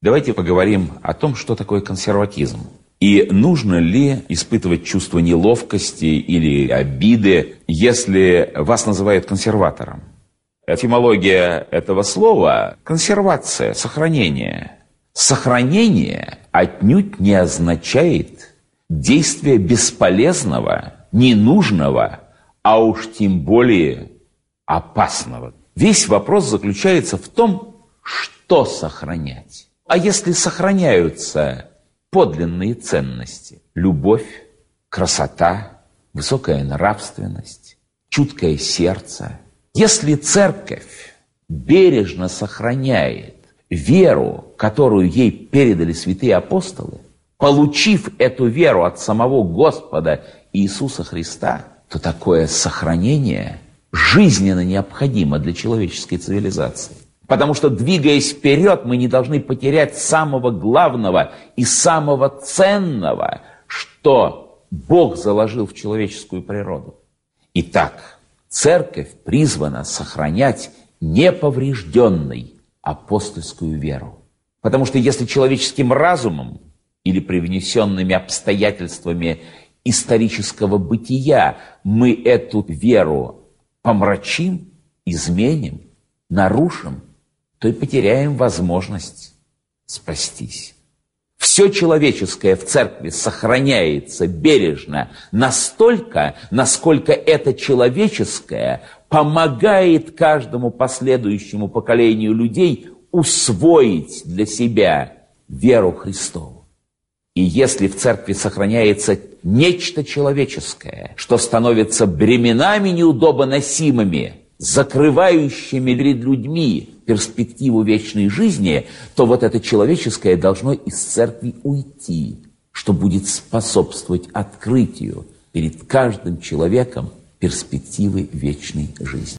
Давайте поговорим о том, что такое консерватизм. И нужно ли испытывать чувство неловкости или обиды, если вас называют консерватором? Этимология этого слова – консервация, сохранение. Сохранение отнюдь не означает действие бесполезного, ненужного, а уж тем более опасного. Весь вопрос заключается в том, что сохранять. А если сохраняются подлинные ценности – любовь, красота, высокая нравственность, чуткое сердце. Если церковь бережно сохраняет веру, которую ей передали святые апостолы, получив эту веру от самого Господа Иисуса Христа, то такое сохранение жизненно необходимо для человеческой цивилизации. Потому что, двигаясь вперед, мы не должны потерять самого главного и самого ценного, что Бог заложил в человеческую природу. Итак, церковь призвана сохранять неповрежденной апостольскую веру. Потому что если человеческим разумом или привнесенными обстоятельствами исторического бытия мы эту веру помрачим, изменим, нарушим, то и потеряем возможность спастись. Все человеческое в церкви сохраняется бережно настолько, насколько это человеческое помогает каждому последующему поколению людей усвоить для себя веру Христову. И если в церкви сохраняется нечто человеческое, что становится бременами неудобоносимыми, закрывающими перед людьми перспективу вечной жизни, то вот это человеческое должно из церкви уйти, что будет способствовать открытию перед каждым человеком перспективы вечной жизни.